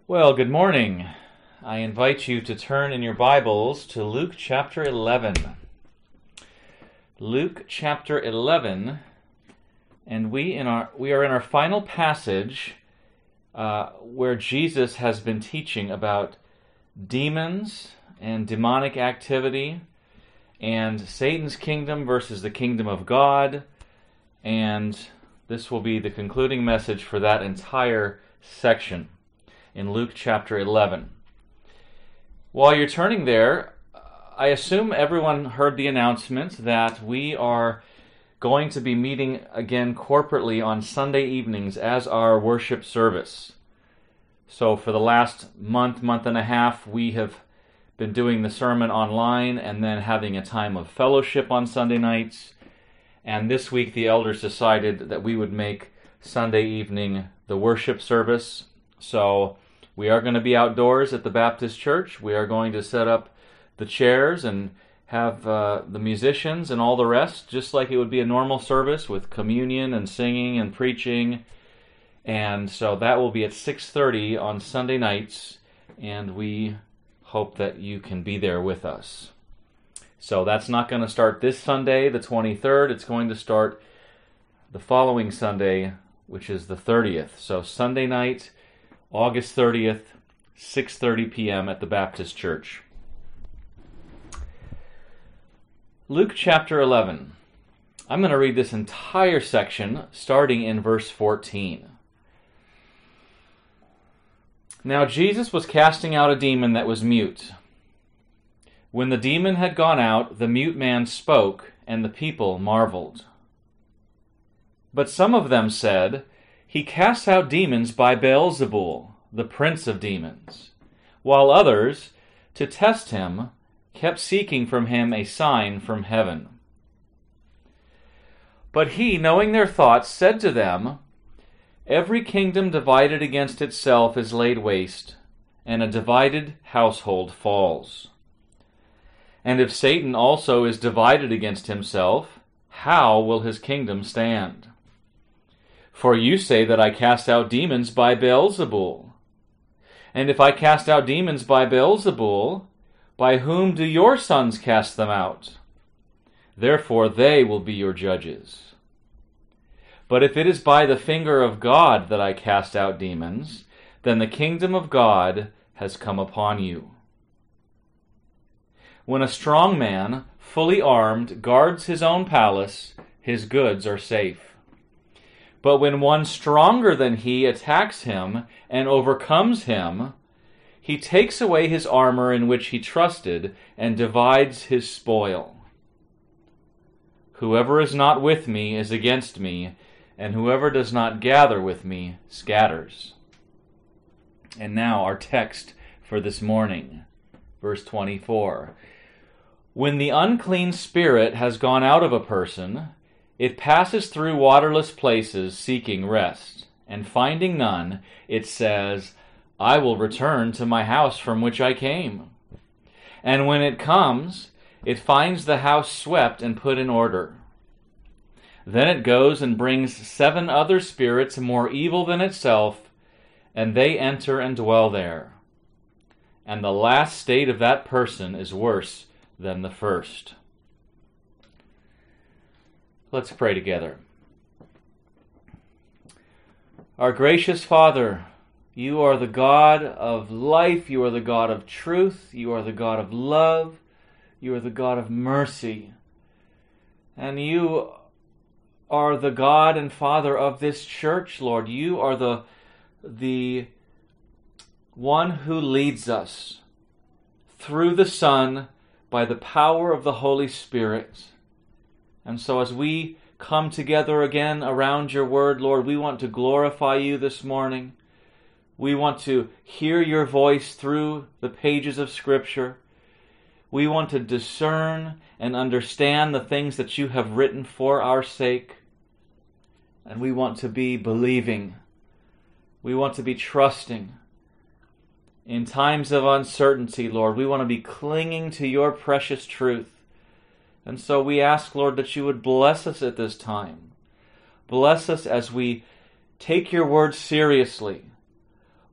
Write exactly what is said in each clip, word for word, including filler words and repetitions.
Well, good morning. I invite you to turn in your Bibles to Luke chapter eleven. Luke chapter eleven, and we in our we are in our final passage uh, where Jesus has been teaching about demons and demonic activity and Satan's kingdom versus the kingdom of God, and this will be the concluding message for that entire section in Luke chapter eleven. While you're turning there, I assume everyone heard the announcement that we are going to be meeting again corporately on Sunday evenings as our worship service. So for the last month, month and a half, we have been doing the sermon online and then having a time of fellowship on Sunday nights. And this week the elders decided that we would make Sunday evening the worship service. So we are going to be outdoors at the Baptist Church. We are going to set up the chairs and have uh, the musicians and all the rest, just like it would be a normal service with communion and singing and preaching. And so that will be at six thirty on Sunday nights, and we hope that you can be there with us. So that's not going to start this Sunday, the twenty-third. It's going to start the following Sunday, which is the thirtieth. So Sunday night, August thirtieth, six thirty p.m. at the Baptist Church. Luke chapter eleven. I'm going to read this entire section starting in verse fourteen. Now Jesus was casting out a demon that was mute. When the demon had gone out, the mute man spoke, and the people marveled. But some of them said, "He casts out demons by Beelzebul, the prince of demons," while others, to test him, kept seeking from him a sign from heaven. But he, knowing their thoughts, said to them, "Every kingdom divided against itself is laid waste, and a divided household falls. And if Satan also is divided against himself, how will his kingdom stand? For you say that I cast out demons by Beelzebul. And if I cast out demons by Beelzebul, by whom do your sons cast them out? Therefore they will be your judges. But if it is by the finger of God that I cast out demons, then the kingdom of God has come upon you. When a strong man, fully armed, guards his own palace, his goods are safe. But when one stronger than he attacks him and overcomes him, he takes away his armor in which he trusted and divides his spoil. Whoever is not with me is against me, and whoever does not gather with me scatters." And now our text for this morning, verse twenty-four. When the unclean spirit has gone out of a person, it passes through waterless places seeking rest, and finding none, it says, "I will return to my house from which I came." And when it comes, it finds the house swept and put in order. Then it goes and brings seven other spirits more evil than itself, and they enter and dwell there. And the last state of that person is worse than the first. Let's pray together. Our gracious Father, you are the God of life, you are the God of truth, you are the God of love, you are the God of mercy, and you are the God and Father of this church, Lord. You are the, the one who leads us through the Son by the power of the Holy Spirit. And so as we come together again around your word, Lord, we want to glorify you this morning. We want to hear your voice through the pages of Scripture. We want to discern and understand the things that you have written for our sake. And we want to be believing. We want to be trusting. In times of uncertainty, Lord, we want to be clinging to your precious truth. And so we ask, Lord, that you would bless us at this time. Bless us as we take your word seriously.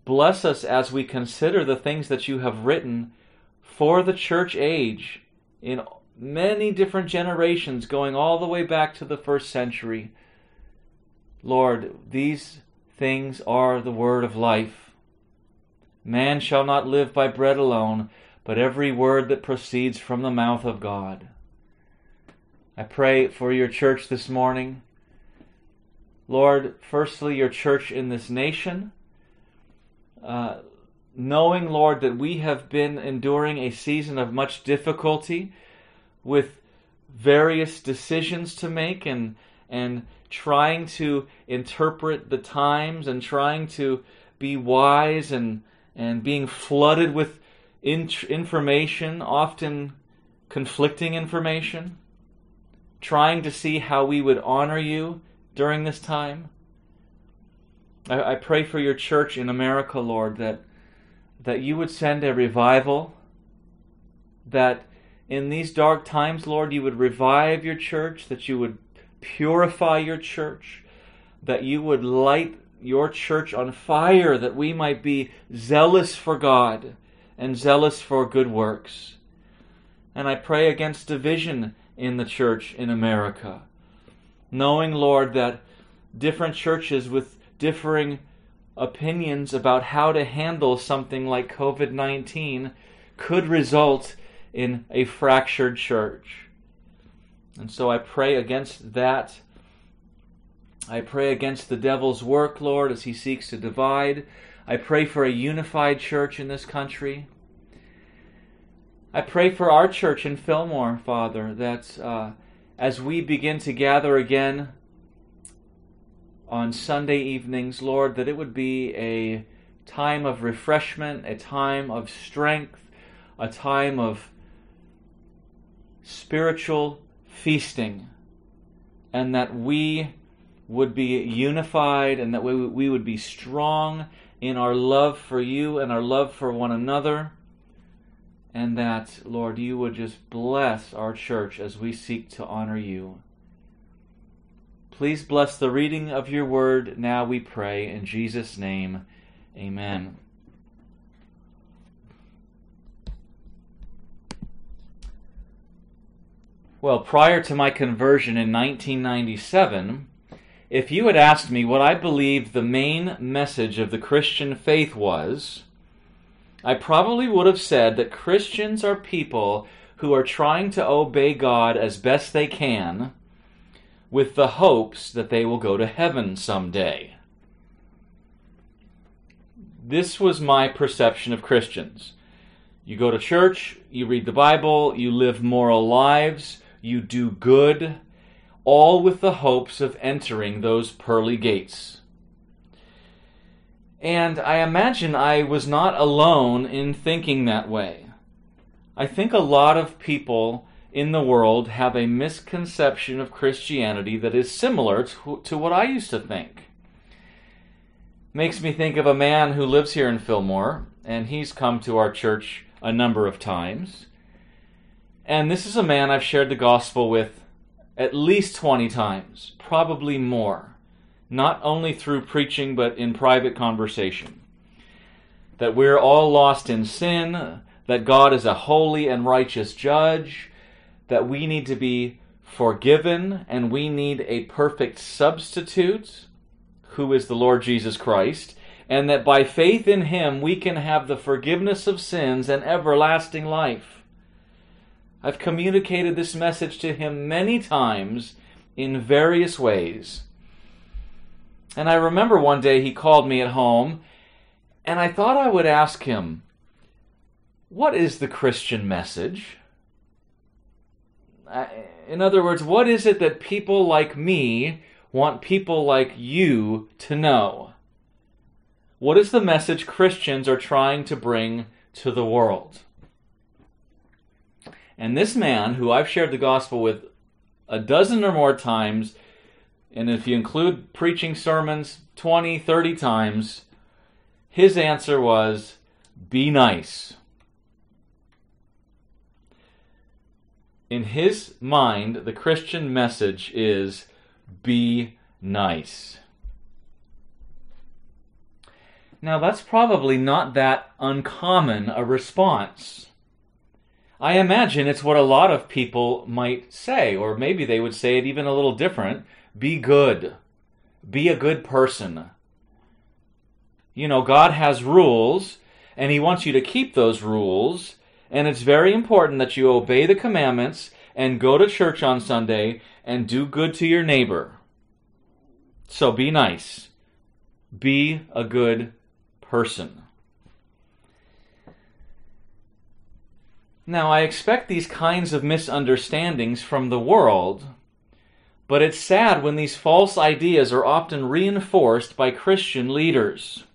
bless us as we consider the things that you have written for the church age in many different generations, going all the way back to the first century. Lord, these things are the word of life. Man shall not live by bread alone, but every word that proceeds from the mouth of God. I pray for your church this morning. Lord, firstly, your church in this nation, uh, knowing, Lord, that we have been enduring a season of much difficulty with various decisions to make and and trying to interpret the times and trying to be wise and and being flooded with in- information, often conflicting information, trying to see how we would honor you during this time. I, I pray for your church in America, Lord, that that you would send a revival, that in these dark times, Lord, you would revive your church, that you would purify your church, that you would light your church on fire, that we might be zealous for God and zealous for good works. And I pray against division in the church in America, knowing, Lord, that different churches with differing opinions about how to handle something like covid nineteen could result in a fractured church. And so I pray against that. I pray against the devil's work, Lord, as he seeks to divide. I pray for a unified church in this country. I pray for our church in Fillmore, Father, that uh, as we begin to gather again on Sunday evenings, Lord, that it would be a time of refreshment, a time of strength, a time of spiritual feasting, and that we would be unified and that we, we would be strong in our love for you and our love for one another, and that, Lord, you would just bless our church as we seek to honor you. Please bless the reading of your word now, we pray, in Jesus' name, amen. Well, prior to my conversion in nineteen ninety-seven, if you had asked me what I believed the main message of the Christian faith was, I probably would have said that Christians are people who are trying to obey God as best they can with the hopes that they will go to heaven someday. This was my perception of Christians. You go to church, you read the Bible, you live moral lives, you do good, all with the hopes of entering those pearly gates. And I imagine I was not alone in thinking that way. I think a lot of people in the world have a misconception of Christianity that is similar to, to what I used to think. Makes me think of a man who lives here in Fillmore, and he's come to our church a number of times. And this is a man I've shared the gospel with at least twenty times, probably more, not only through preaching but in private conversation. That we're all lost in sin, that God is a holy and righteous judge, that we need to be forgiven and we need a perfect substitute, who is the Lord Jesus Christ, and that by faith in him we can have the forgiveness of sins and everlasting life. I've communicated this message to him many times in various ways. And I remember one day he called me at home, and I thought I would ask him, what is the Christian message? In other words, what is it that people like me want people like you to know? What is the message Christians are trying to bring to the world? And this man, who I've shared the gospel with a dozen or more times, and if you include preaching sermons, twenty, thirty times, his answer was, be nice. In his mind, the Christian message is, be nice. Now, that's probably not that uncommon a response. I imagine it's what a lot of people might say, or maybe they would say it even a little different. Be good. Be a good person. You know, God has rules, and He wants you to keep those rules, and it's very important that you obey the commandments and go to church on Sunday and do good to your neighbor. So be nice. Be a good person. Now, I expect these kinds of misunderstandings from the world, but it's sad when these false ideas are often reinforced by Christian leaders.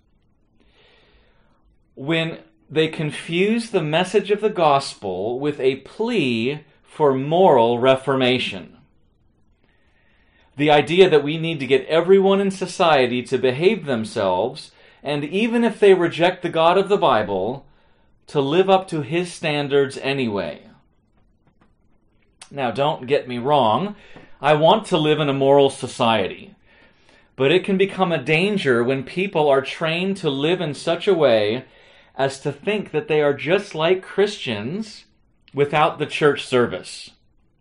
When they confuse the message of the gospel with a plea for moral reformation. The idea that we need to get everyone in society to behave themselves, and even if they reject the God of the Bible, to live up to His standards anyway. Now, don't get me wrong. I want to live in a moral society. But it can become a danger when people are trained to live in such a way as to think that they are just like Christians without the church service.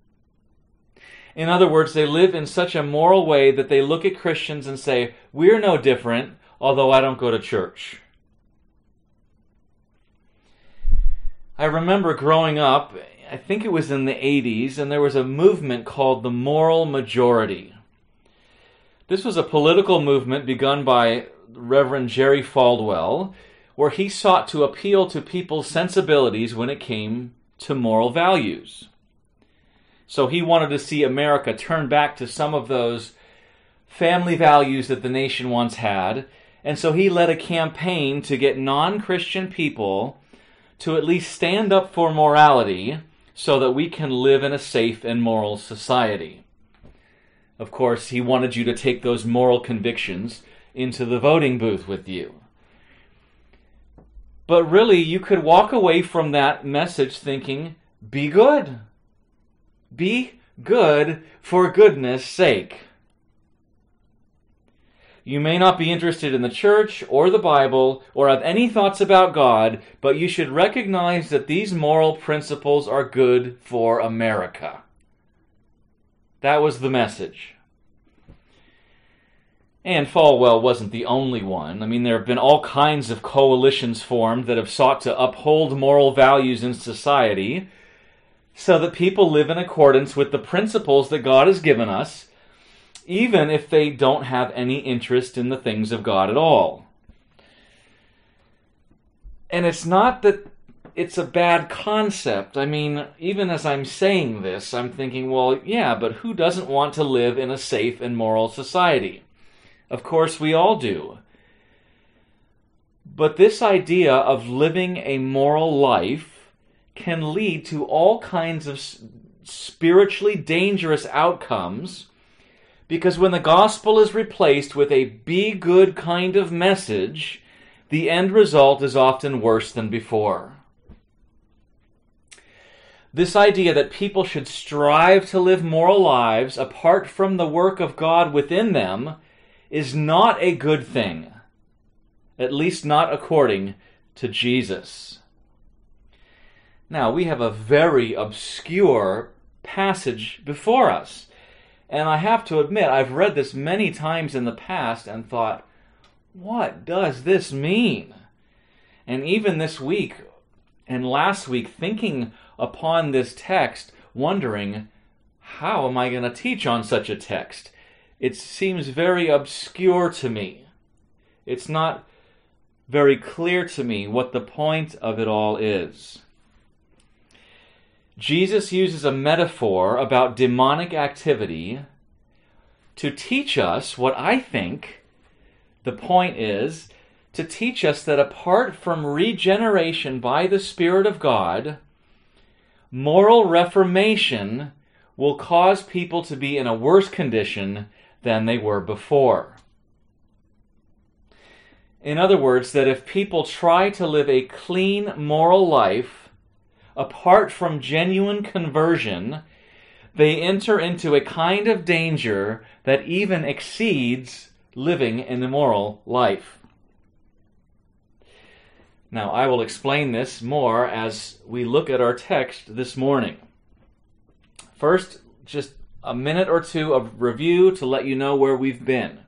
In other words, they live in such a moral way that they look at Christians and say, we're no different, although I don't go to church. I remember growing up, I think it was in the eighties, and there was a movement called the Moral Majority. This was a political movement begun by Reverend Jerry Falwell, where he sought to appeal to people's sensibilities when it came to moral values. So he wanted to see America turn back to some of those family values that the nation once had, and so he led a campaign to get non-Christian people to at least stand up for morality so that we can live in a safe and moral society. Of course, he wanted you to take those moral convictions into the voting booth with you. But really, you could walk away from that message thinking, be good. Be good for goodness sake. You may not be interested in the church or the Bible or have any thoughts about God, but you should recognize that these moral principles are good for America. That was the message. And Falwell wasn't the only one. I mean, there have been all kinds of coalitions formed that have sought to uphold moral values in society so that people live in accordance with the principles that God has given us, even if they don't have any interest in the things of God at all. And it's not that it's a bad concept. I mean, even as I'm saying this, I'm thinking, well, yeah, but who doesn't want to live in a safe and moral society? Of course, we all do. But this idea of living a moral life can lead to all kinds of spiritually dangerous outcomes, because when the gospel is replaced with a be good kind of message, the end result is often worse than before. This idea that people should strive to live moral lives apart from the work of God within them is not a good thing, at least not according to Jesus. Now, we have a very obscure passage before us, and I have to admit, I've read this many times in the past and thought, what does this mean? And even this week and last week, thinking upon this text, wondering, how am I going to teach on such a text? It seems very obscure to me. It's not very clear to me what the point of it all is. Jesus uses a metaphor about demonic activity to teach us what I think the point is, to teach us that apart from regeneration by the Spirit of God, moral reformation will cause people to be in a worse condition than they were before. In other words, that if people try to live a clean moral life apart from genuine conversion, they enter into a kind of danger that even exceeds living an immoral life. Now, I will explain this more as we look at our text this morning. First, just a minute or two of review to let you know where we've been.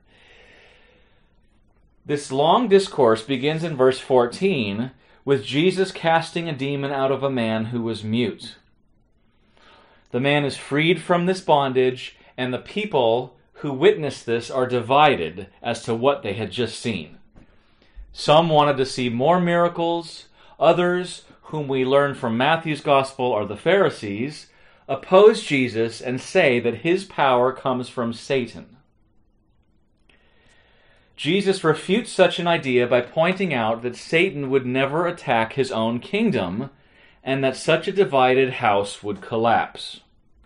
This long discourse begins in verse fourteen with Jesus casting a demon out of a man who was mute. The man is freed from this bondage, and the people who witness this are divided as to what they had just seen. Some wanted to see more miracles. Others, whom we learn from Matthew's Gospel are the Pharisees, oppose Jesus and say that his power comes from Satan. Jesus refutes such an idea by pointing out that Satan would never attack his own kingdom, and that such a divided house would collapse.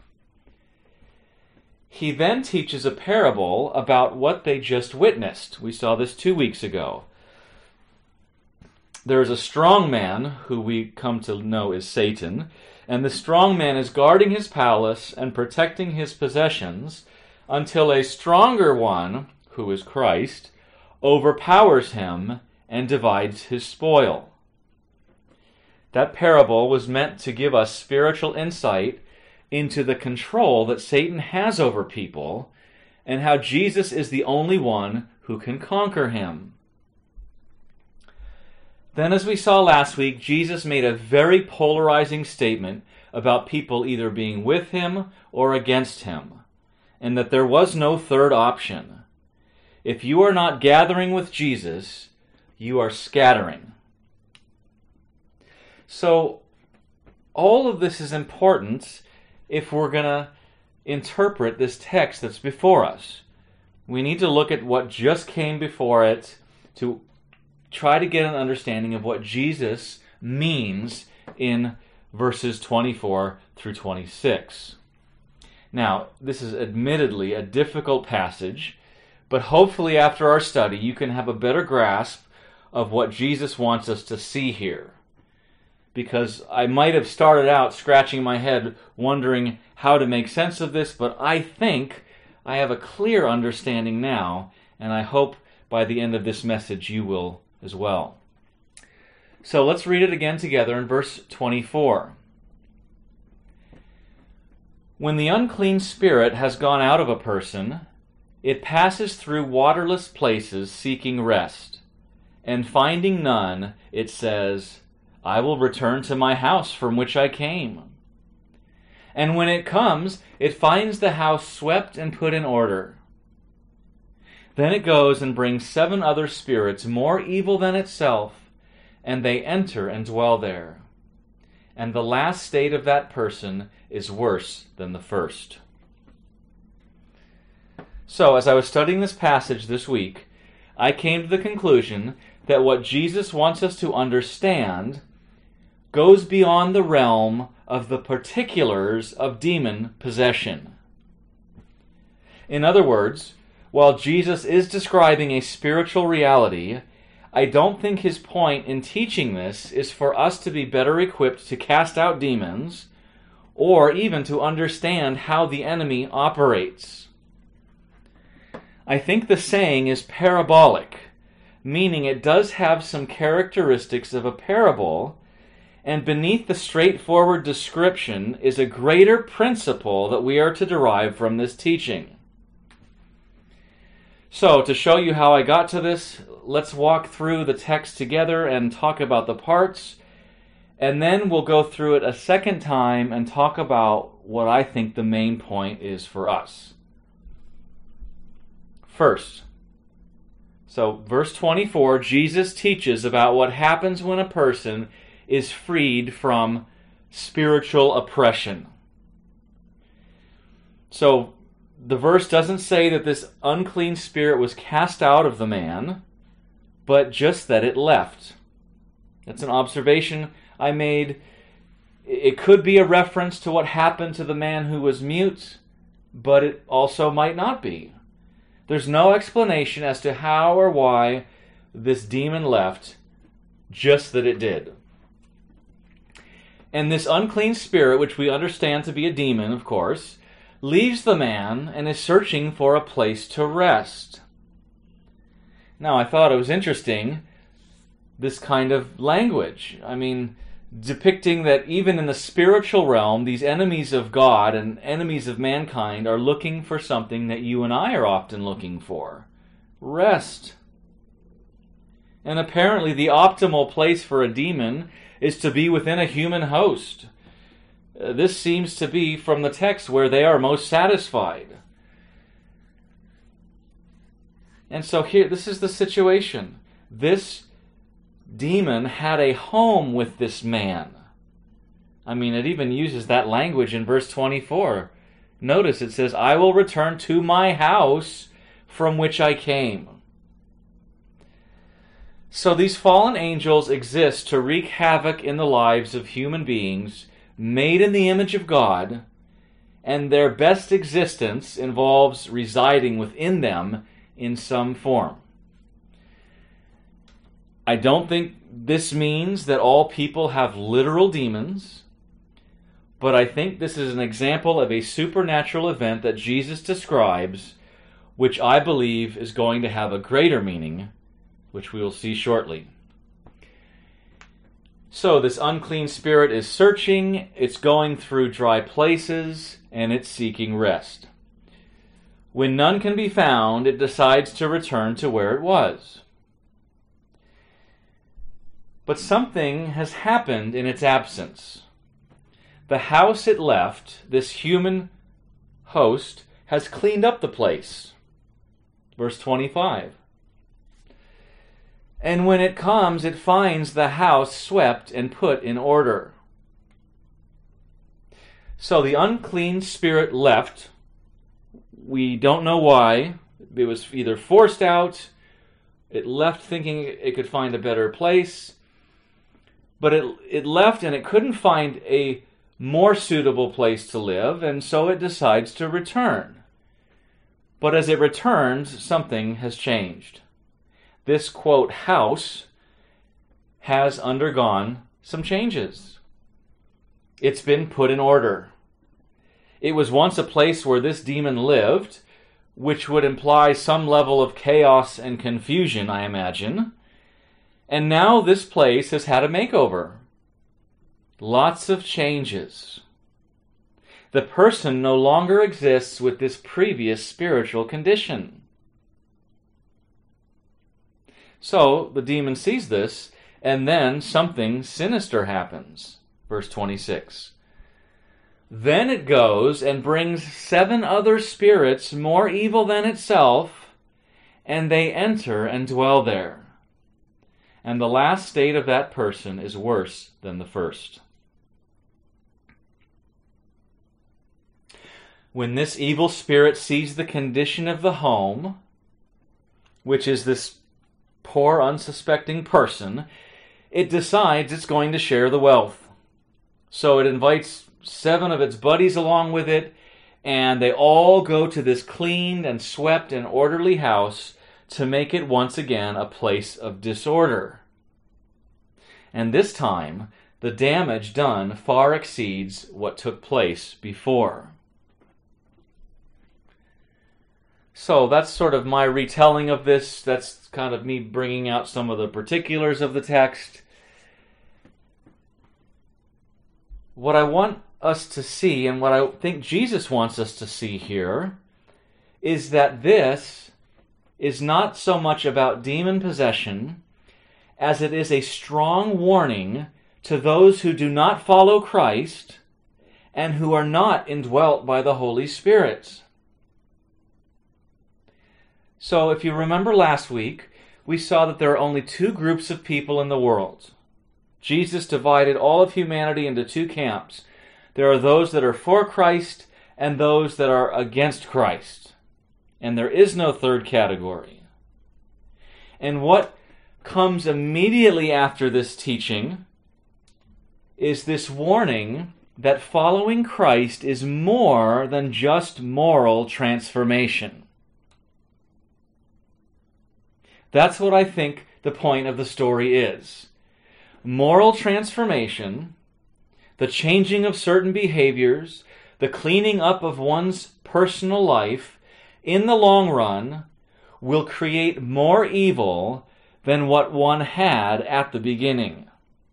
He then teaches a parable about what they just witnessed. We saw this two weeks ago. There is a strong man, who we come to know is Satan, and the strong man is guarding his palace and protecting his possessions until a stronger one, who is Christ, overpowers him and divides his spoil. That parable was meant to give us spiritual insight into the control that Satan has over people and how Jesus is the only one who can conquer him. Then, as we saw last week, Jesus made a very polarizing statement about people either being with him or against him, and that there was no third option. If you are not gathering with Jesus, you are scattering. So, all of this is important if we're going to interpret this text that's before us. We need to look at what just came before it to try to get an understanding of what Jesus means in verses twenty-four through twenty-six. Now, this is admittedly a difficult passage, but hopefully after our study you can have a better grasp of what Jesus wants us to see here. Because I might have started out scratching my head wondering how to make sense of this, but I think I have a clear understanding now, and I hope by the end of this message you will as well. So let's read it again together in verse twenty-four. When the unclean spirit has gone out of a person, it passes through waterless places seeking rest, and finding none, it says, I will return to my house from which I came. And when it comes, it finds the house swept and put in order. Then it goes and brings seven other spirits more evil than itself, and they enter and dwell there. And the last state of that person is worse than the first. So, as I was studying this passage this week, I came to the conclusion that what Jesus wants us to understand goes beyond the realm of the particulars of demon possession. In other words, while Jesus is describing a spiritual reality, I don't think his point in teaching this is for us to be better equipped to cast out demons, or even to understand how the enemy operates. I think the saying is parabolic, meaning it does have some characteristics of a parable, and beneath the straightforward description is a greater principle that we are to derive from this teaching. So, to show you how I got to this, let's walk through the text together and talk about the parts, and then we'll go through it a second time and talk about what I think the main point is for us. First, so verse twenty-four, Jesus teaches about what happens when a person is freed from spiritual oppression. So, the verse doesn't say that this unclean spirit was cast out of the man, but just that it left. That's an observation I made. It could be a reference to what happened to the man who was mute, but it also might not be. There's no explanation as to how or why this demon left, just that it did. And this unclean spirit, which we understand to be a demon, of course, leaves the man and is searching for a place to rest. Now, I thought it was interesting. this kind of language. I mean, depicting that even in the spiritual realm, these enemies of God and enemies of mankind are looking for something that you and I are often looking for: rest. And apparently the optimal place for a demon is to be within a human host. Uh, this seems to be, from the text, where they are most satisfied. And so here, this is the situation. This demon had a home with this man. I mean, it even uses that language in verse twenty-four. Notice it says, "I will return to my house from which I came." So these fallen angels exist to wreak havoc in the lives of human beings made in the image of God, and their best existence involves residing within them in some form. I don't think this means that all people have literal demons, but I think this is an example of a supernatural event that Jesus describes, which I believe is going to have a greater meaning, which we will see shortly. So this unclean spirit is searching, it's going through dry places, and it's seeking rest. When none can be found, it decides to return to where it was. But something has happened in its absence. The house it left, this human host, has cleaned up the place. Verse twenty-five. And when it comes, it finds the house swept and put in order. So the unclean spirit left. We don't know why. It was either forced out, it left thinking it could find a better place, but it, it left and it couldn't find a more suitable place to live, and so it decides to return. But as it returns, something has changed. This, quote, house has undergone some changes. It's been put in order. It was once a place where this demon lived, which would imply some level of chaos and confusion, I imagine. And now this place has had a makeover. Lots of changes. The person no longer exists with this previous spiritual condition. So the demon sees this, and then something sinister happens. Verse twenty-six. Then it goes and brings seven other spirits more evil than itself, and they enter and dwell there. And the last state of that person is worse than the first. When this evil spirit sees the condition of the home, which is this poor, unsuspecting person, it decides it's going to share the wealth. So it invites seven of its buddies along with it, and they all go to this cleaned and swept and orderly house to make it once again a place of disorder. And this time, the damage done far exceeds what took place before. So that's sort of my retelling of this. That's kind of me bringing out some of the particulars of the text. What I want us to see, and what I think Jesus wants us to see here, is that this is not so much about demon possession as it is a strong warning to those who do not follow Christ and who are not indwelt by the Holy Spirit. So if you remember last week, we saw that there are only two groups of people in the world. Jesus divided all of humanity into two camps. There are those that are for Christ and those that are against Christ. And there is no third category. And what comes immediately after this teaching is this warning that following Christ is more than just moral transformation. That's what I think the point of the story is. Moral transformation, the changing of certain behaviors, the cleaning up of one's personal life, in the long run, will create more evil than what one had at the beginning.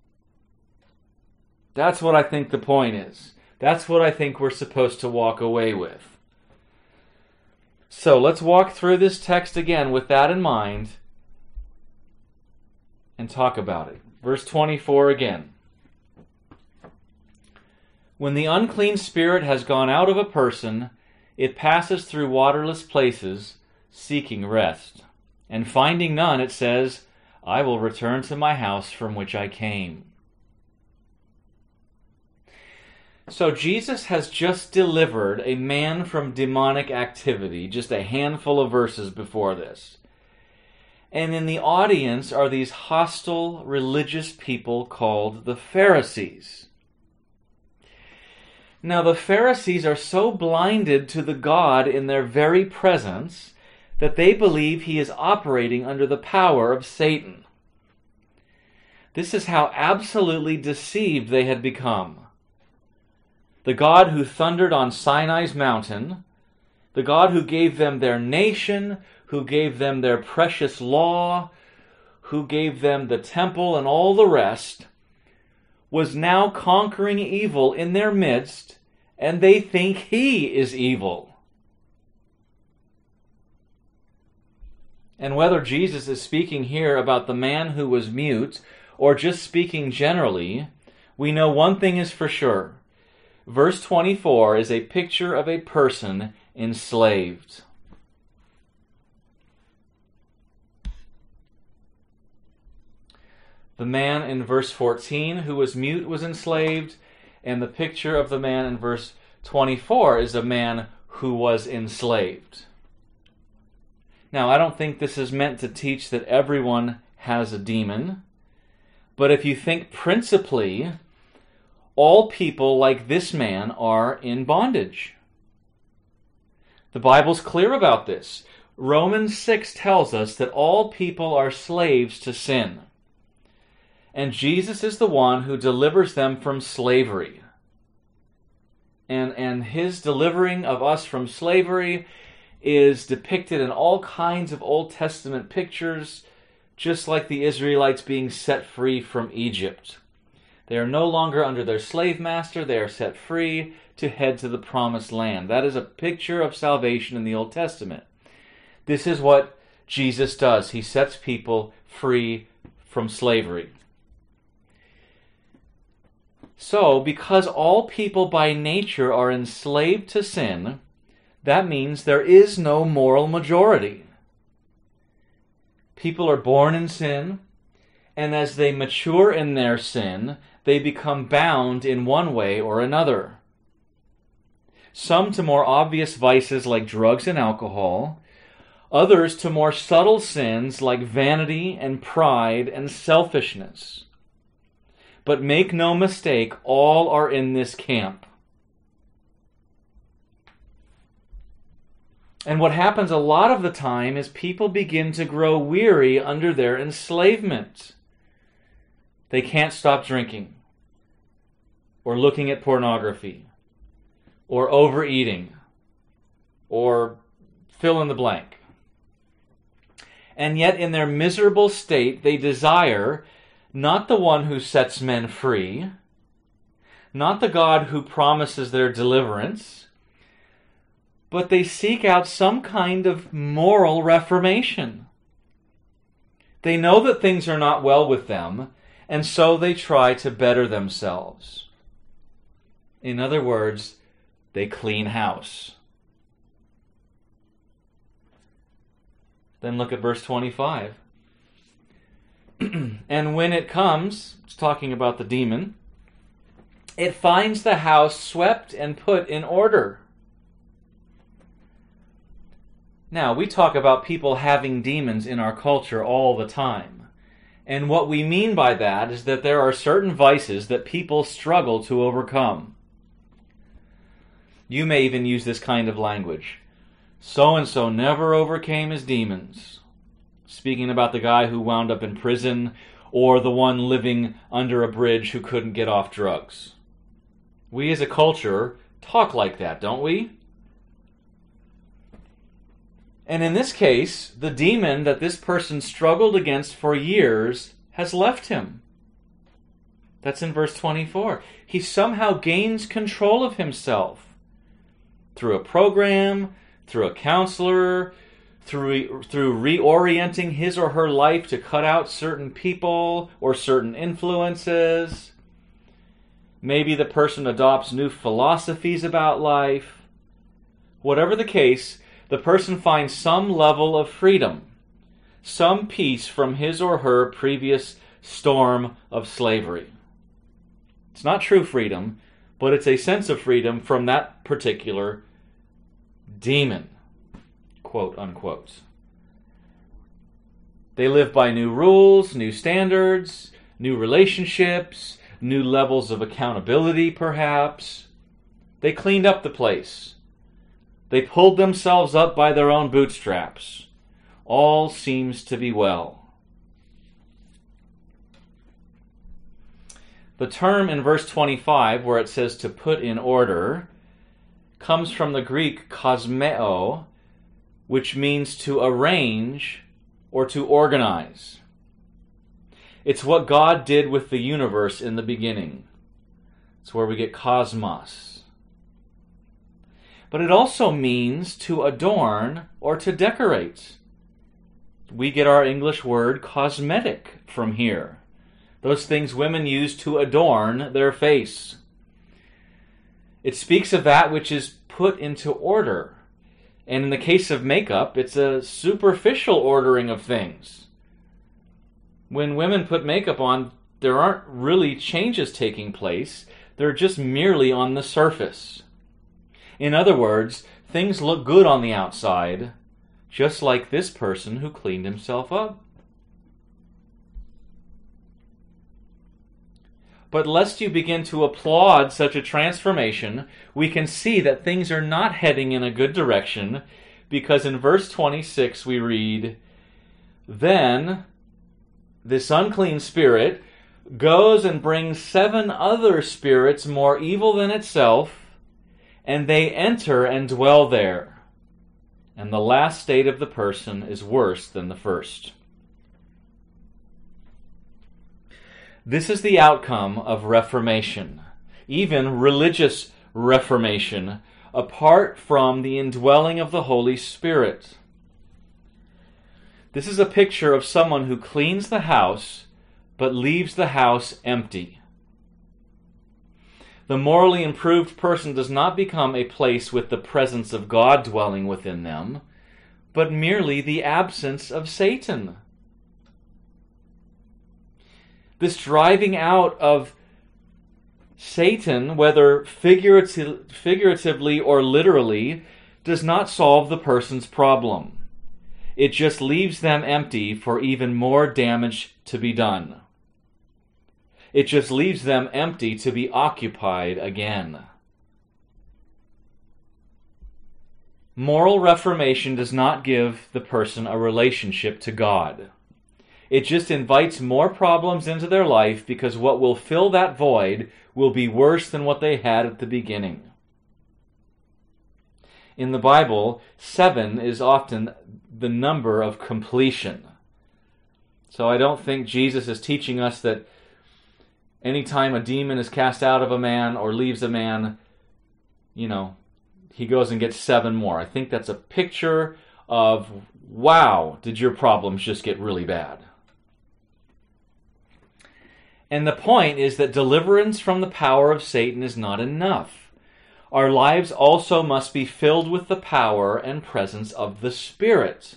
That's what I think the point is. That's what I think we're supposed to walk away with. So let's walk through this text again with that in mind and talk about it. Verse twenty-four again. When the unclean spirit has gone out of a person, it passes through waterless places, seeking rest. And finding none, it says, I will return to my house from which I came. So Jesus has just delivered a man from demonic activity, just a handful of verses before this. And in the audience are these hostile religious people called the Pharisees. Now the Pharisees are so blinded to the God in their very presence that they believe he is operating under the power of Satan. This is how absolutely deceived they had become. The God who thundered on Sinai's mountain, the God who gave them their nation, who gave them their precious law, who gave them the temple and all the rest, was now conquering evil in their midst, and they think he is evil. And whether Jesus is speaking here about the man who was mute, or just speaking generally, we know one thing is for sure. Verse twenty-four is a picture of a person enslaved. The man in verse fourteen who was mute was enslaved, and the picture of the man in verse twenty-four is a man who was enslaved. Now, I don't think this is meant to teach that everyone has a demon, but if you think principally, all people like this man are in bondage. The Bible's clear about this. Romans six tells us that all people are slaves to sin. And Jesus is the one who delivers them from slavery. And, and his delivering of us from slavery is depicted in all kinds of Old Testament pictures, just like the Israelites being set free from Egypt. They are no longer under their slave master. They are set free to head to the promised land. That is a picture of salvation in the Old Testament. This is what Jesus does. He sets people free from slavery. So, because all people by nature are enslaved to sin, that means there is no moral majority. People are born in sin, and as they mature in their sin, they become bound in one way or another. Some to more obvious vices like drugs and alcohol, others to more subtle sins like vanity and pride and selfishness. But make no mistake, all are in this camp. And what happens a lot of the time is people begin to grow weary under their enslavement. They can't stop drinking, or looking at pornography, or overeating, or fill in the blank. And yet in their miserable state, they desire not the one who sets men free, not the God who promises their deliverance, but they seek out some kind of moral reformation. They know that things are not well with them, and so they try to better themselves. In other words, they clean house. Then look at verse twenty-five. And when it comes, it's talking about the demon, it finds the house swept and put in order. Now, we talk about people having demons in our culture all the time. And what we mean by that is that there are certain vices that people struggle to overcome. You may even use this kind of language. So-and-so never overcame his demons. Speaking about the guy who wound up in prison, or the one living under a bridge who couldn't get off drugs. We as a culture talk like that, don't we? And in this case, the demon that this person struggled against for years has left him. That's in verse twenty-four. He somehow gains control of himself through a program, through a counselor, through, through reorienting his or her life to cut out certain people or certain influences. Maybe the person adopts new philosophies about life. Whatever the case, the person finds some level of freedom, some peace from his or her previous storm of slavery. It's not true freedom, but it's a sense of freedom from that particular demon, quote unquote. They live by new rules, new standards, new relationships, new levels of accountability perhaps. They cleaned up the place. They pulled themselves up by their own bootstraps. All seems to be well. The term in verse twenty-five, where it says to put in order, comes from the Greek kosmeo, which means to arrange or to organize. It's what God did with the universe in the beginning. It's where we get cosmos. But it also means to adorn or to decorate. We get our English word cosmetic from here. Those things women use to adorn their face. It speaks of that which is put into order. And in the case of makeup, it's a superficial ordering of things. When women put makeup on, there aren't really changes taking place. They're just merely on the surface. In other words, things look good on the outside, just like this person who cleaned himself up. But lest you begin to applaud such a transformation, we can see that things are not heading in a good direction, because in verse twenty-six we read, "Then this unclean spirit goes and brings seven other spirits more evil than itself, and they enter and dwell there. And the last state of the person is worse than the first." This is the outcome of Reformation, even religious Reformation, apart from the indwelling of the Holy Spirit. This is a picture of someone who cleans the house, but leaves the house empty. The morally improved person does not become a place with the presence of God dwelling within them, but merely the absence of Satan. This driving out of Satan, whether figurative, figuratively or literally, does not solve the person's problem. It just leaves them empty for even more damage to be done. It just leaves them empty to be occupied again. Moral reformation does not give the person a relationship to God. It just invites more problems into their life, because what will fill that void will be worse than what they had at the beginning. In the Bible, seven is often the number of completion. So I don't think Jesus is teaching us that anytime a demon is cast out of a man or leaves a man, you know, he goes and gets seven more. I think that's a picture of, wow, did your problems just get really bad? And the point is that deliverance from the power of Satan is not enough. Our lives also must be filled with the power and presence of the Spirit.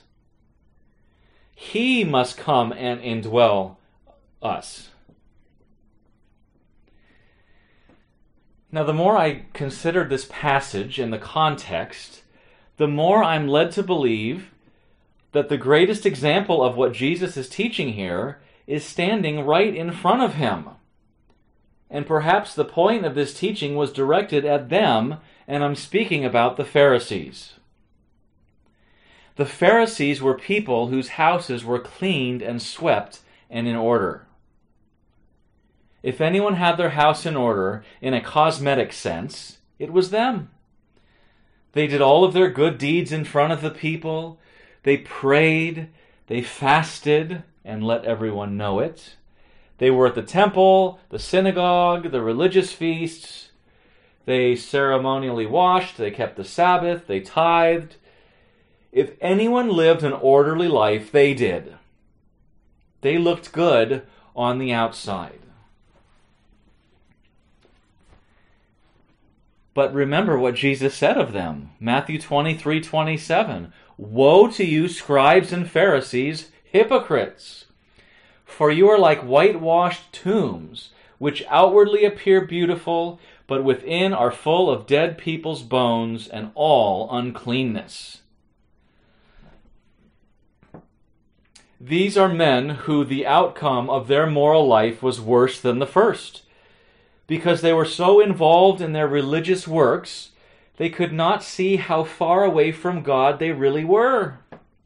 He must come and indwell us. Now, the more I considered this passage in the context, the more I'm led to believe that the greatest example of what Jesus is teaching here is standing right in front of him. And perhaps the point of this teaching was directed at them, and I'm speaking about the Pharisees. The Pharisees were people whose houses were cleaned and swept and in order. If anyone had their house in order in a cosmetic sense, it was them. They did all of their good deeds in front of the people. They prayed, they fasted, and let everyone know it. They were at the temple, the synagogue, the religious feasts. They ceremonially washed, they kept the Sabbath, they tithed. If anyone lived an orderly life, they did. They looked good on the outside. But remember what Jesus said of them. Matthew twenty-three twenty-seven. Woe to you, scribes and Pharisees, hypocrites! For you are like whitewashed tombs, which outwardly appear beautiful, but within are full of dead people's bones and all uncleanness. These are men who the outcome of their moral life was worse than the first. Because they were so involved in their religious works, they could not see how far away from God they really were.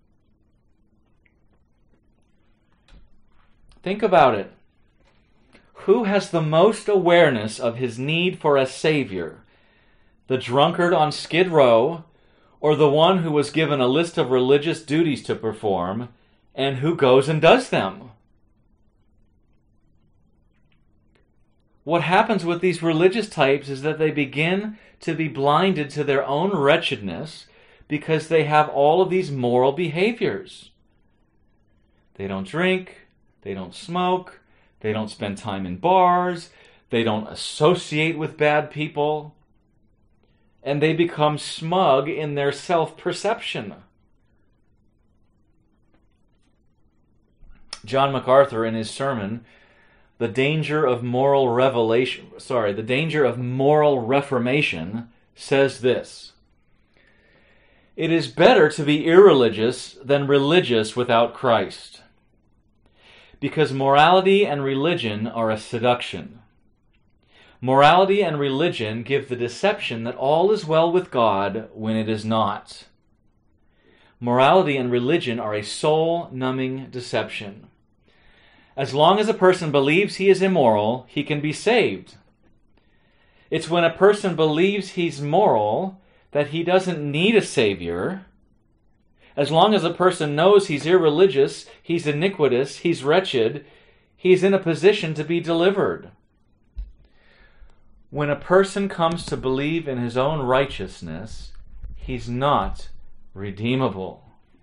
Think about it. Who has the most awareness of his need for a Savior? The drunkard on Skid Row, or the one who was given a list of religious duties to perform, and who goes and does them? What happens with these religious types is that they begin to be blinded to their own wretchedness because they have all of these moral behaviors. They don't drink, they don't smoke, they don't spend time in bars, they don't associate with bad people, and they become smug in their self-perception. John MacArthur, in his sermon, The Danger of Moral Revelation, sorry, The Danger of Moral Reformation, says this: It is better to be irreligious than religious without Christ, because morality and religion are a seduction. Morality and religion give the deception that all is well with God when it is not. Morality and religion are a soul-numbing deception. As long as a person believes he is immoral, he can be saved. It's when a person believes he's moral that he doesn't need a Savior. As long as a person knows he's irreligious, he's iniquitous, he's wretched, he's in a position to be delivered. When a person comes to believe in his own righteousness, he's not redeemable.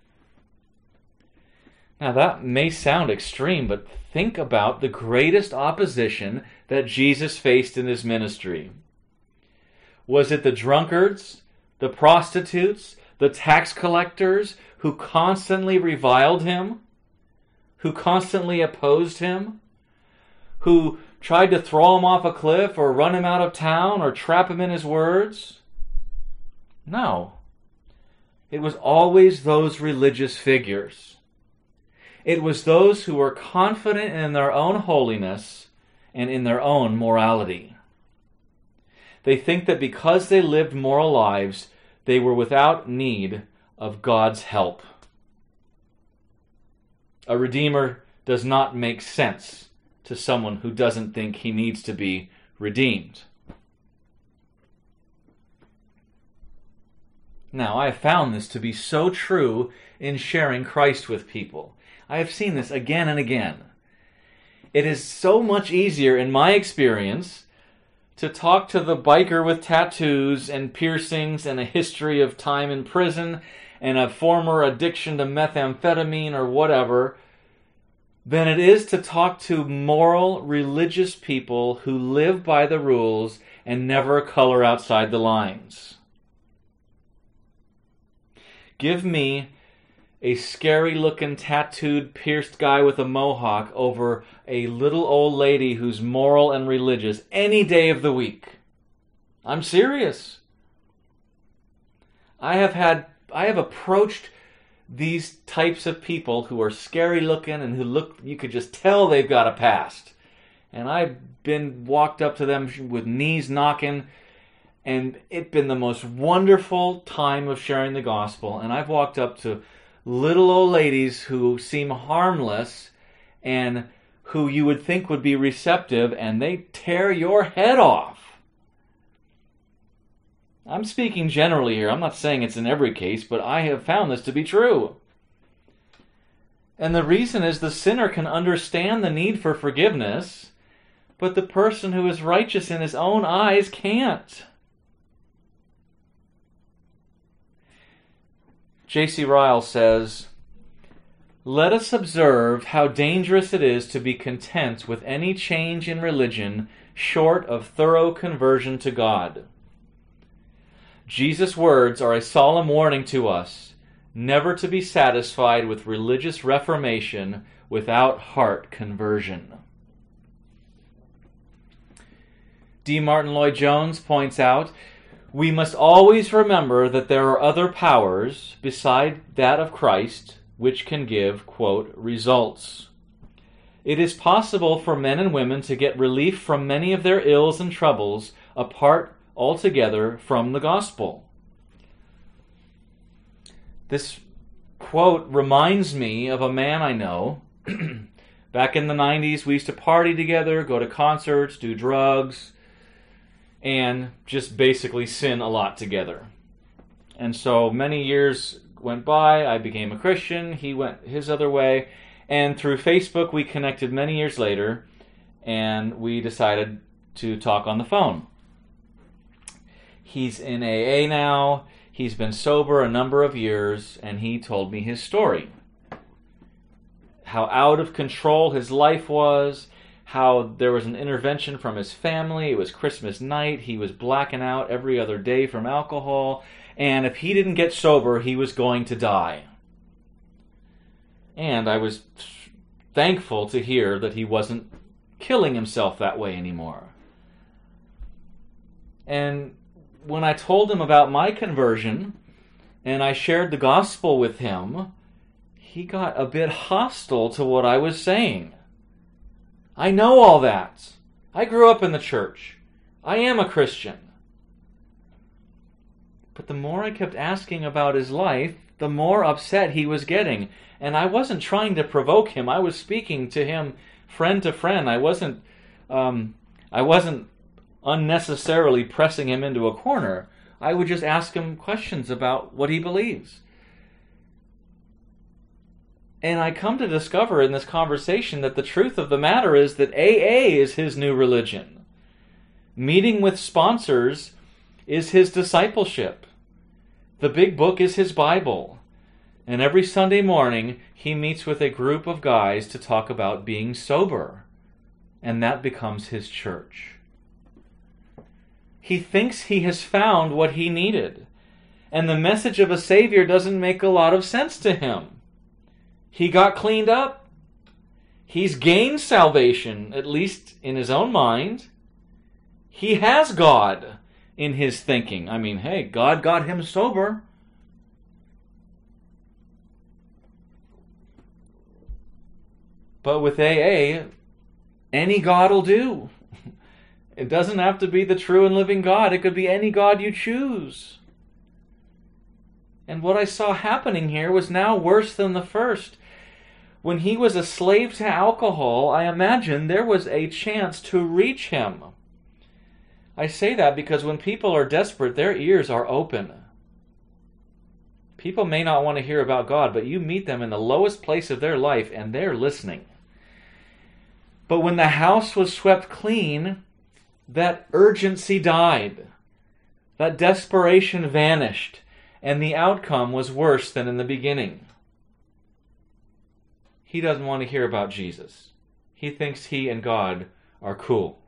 Now that may sound extreme, but think about the greatest opposition that Jesus faced in his ministry. Was it the drunkards, the prostitutes, the tax collectors who constantly reviled him, who constantly opposed him, who tried to throw him off a cliff or run him out of town or trap him in his words? No. It was always those religious figures. It was those who were confident in their own holiness and in their own morality. They think that because they lived moral lives, they were without need of God's help. A redeemer does not make sense to someone who doesn't think he needs to be redeemed. Now, I have found this to be so true in sharing Christ with people. I have seen this again and again. It is so much easier, in my experience, to talk to the biker with tattoos and piercings and a history of time in prison and a former addiction to methamphetamine or whatever, than it is to talk to moral, religious people who live by the rules and never color outside the lines. Give me a scary-looking, tattooed, pierced guy with a mohawk over a little old lady who's moral and religious any day of the week. I'm serious. I have had, I have approached these types of people who are scary-looking and who look, you could just tell they've got a past. And I've been walked up to them with knees knocking, and it's been the most wonderful time of sharing the gospel. And I've walked up to little old ladies who seem harmless and who you would think would be receptive, and they tear your head off. I'm speaking generally here. I'm not saying it's in every case, but I have found this to be true. And the reason is the sinner can understand the need for forgiveness, but the person who is righteous in his own eyes can't. J C Ryle says, "Let us observe how dangerous it is to be content with any change in religion short of thorough conversion to God. Jesus' words are a solemn warning to us, never to be satisfied with religious reformation without heart conversion." D. Martin Lloyd-Jones points out, "We must always remember that there are other powers beside that of Christ which can give, quote, results. It is possible for men and women to get relief from many of their ills and troubles apart altogether from the gospel." This quote reminds me of a man I know. Back in the nineties, we used to party together, go to concerts, do drugs, and just basically sin a lot together. And so many years went by, I became a Christian, he went his other way, and through Facebook we connected many years later, and we decided to talk on the phone. He's in A A now, he's been sober a number of years, and he told me his story. How out of control his life was, how there was an intervention from his family, it was Christmas night, he was blacking out every other day from alcohol, and if he didn't get sober, he was going to die. And I was thankful to hear that he wasn't killing himself that way anymore. And when I told him about my conversion, and I shared the gospel with him, he got a bit hostile to what I was saying. I know all that. I grew up in the church. I am a Christian. But the more I kept asking about his life, the more upset he was getting. And I wasn't trying to provoke him. I was speaking to him friend to friend. I wasn't, um, I wasn't unnecessarily pressing him into a corner. I would just ask him questions about what he believes. And I come to discover in this conversation that the truth of the matter is that A A is his new religion. Meeting with sponsors is his discipleship. The big book is his Bible. And every Sunday morning, he meets with a group of guys to talk about being sober. And that becomes his church. He thinks he has found what he needed. And the message of a Savior doesn't make a lot of sense to him. He got cleaned up. He's gained salvation, at least in his own mind. He has God in his thinking. I mean, hey, God got him sober. But with A A, any God will do. It doesn't have to be the true and living God. It could be any God you choose. And what I saw happening here was now worse than the first. When he was a slave to alcohol, I imagine there was a chance to reach him. I say that because when people are desperate, their ears are open. People may not want to hear about God, but you meet them in the lowest place of their life, and they're listening. But when the house was swept clean, that urgency died. That desperation vanished, and the outcome was worse than in the beginning. He doesn't want to hear about Jesus. He thinks he and God are cool.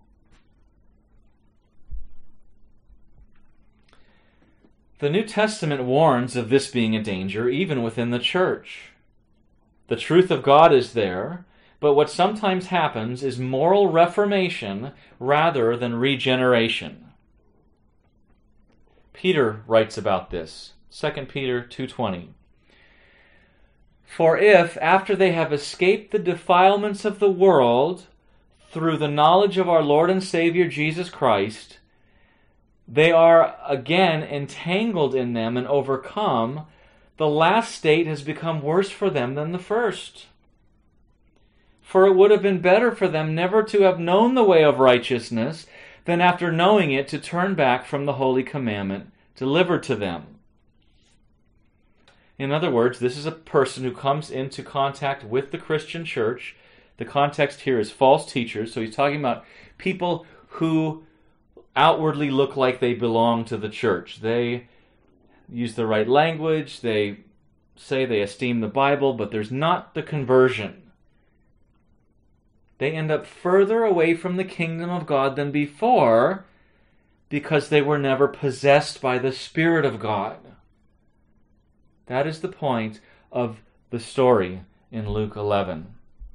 The New Testament warns of this being a danger even within the church. The truth of God is there, but what sometimes happens is moral reformation rather than regeneration. Peter writes about this, Second Peter two twenty. For if, after they have escaped the defilements of the world through the knowledge of our Lord and Savior Jesus Christ, they are again entangled in them and overcome, the last state has become worse for them than the first. For it would have been better for them never to have known the way of righteousness than after knowing it to turn back from the holy commandment delivered to them. In other words, this is a person who comes into contact with the Christian church. The context here is false teachers, so he's talking about people who outwardly look like they belong to the church. They use the right language, they say they esteem the Bible, but there's not the conversion. They end up further away from the kingdom of God than before because they were never possessed by the Spirit of God. That is the point of the story in Luke eleven.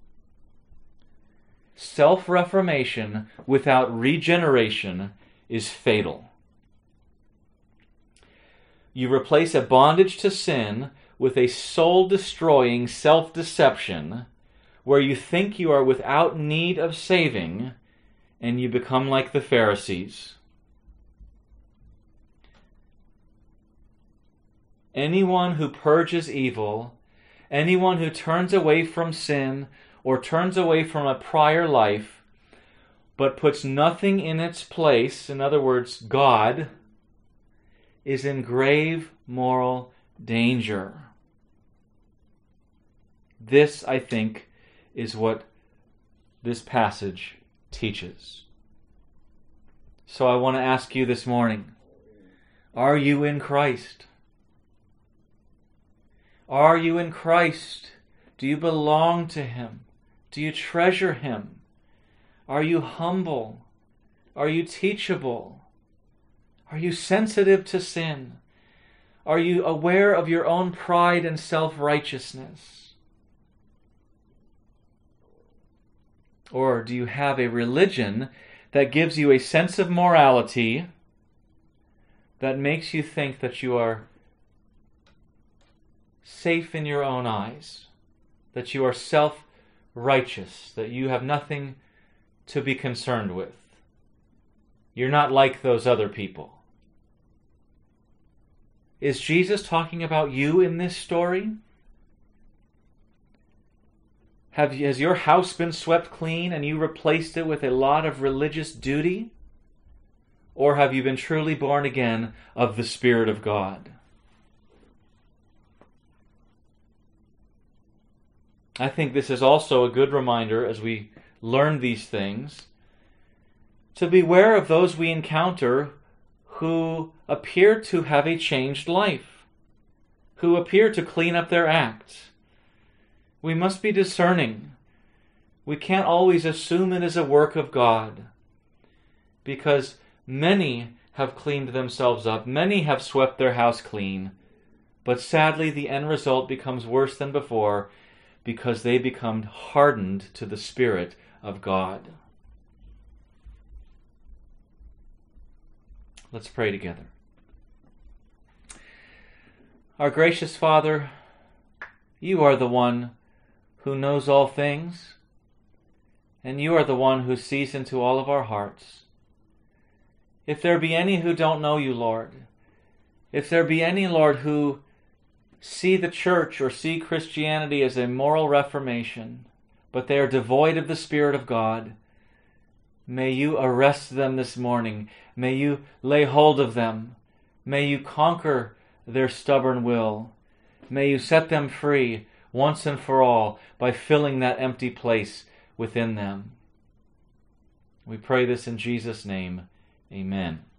Self-reformation without regeneration is fatal. You replace a bondage to sin with a soul-destroying self-deception where you think you are without need of saving, and you become like the Pharisees. Anyone who purges evil, anyone who turns away from sin or turns away from a prior life, but puts nothing in its place, in other words, God, is in grave moral danger. This, I think, is what this passage teaches. So I want to ask you this morning, are you in Christ? Are you in Christ? Do you belong to Him? Do you treasure Him? Are you humble? Are you teachable? Are you sensitive to sin? Are you aware of your own pride and self-righteousness? Or do you have a religion that gives you a sense of morality that makes you think that you are safe in your own eyes, that you are self-righteous, that you have nothing to be concerned with? You're not like those other people. Is Jesus talking about you in this story? Have, has your house been swept clean and you replaced it with a lot of religious duty? Or have you been truly born again of the Spirit of God? I think this is also a good reminder as we learn these things to beware of those we encounter who appear to have a changed life, who appear to clean up their acts. We must be discerning. We can't always assume it is a work of God, because many have cleaned themselves up, many have swept their house clean, but sadly the end result becomes worse than before because they become hardened to the Spirit of God. Let's pray together. Our gracious Father, you are the one who knows all things, and you are the one who sees into all of our hearts. If there be any who don't know you, Lord, if there be any, Lord, who see the church or see Christianity as a moral reformation, but they are devoid of the Spirit of God, may you arrest them this morning. May you lay hold of them. May you conquer their stubborn will. May you set them free once and for all by filling that empty place within them. We pray this in Jesus' name. Amen.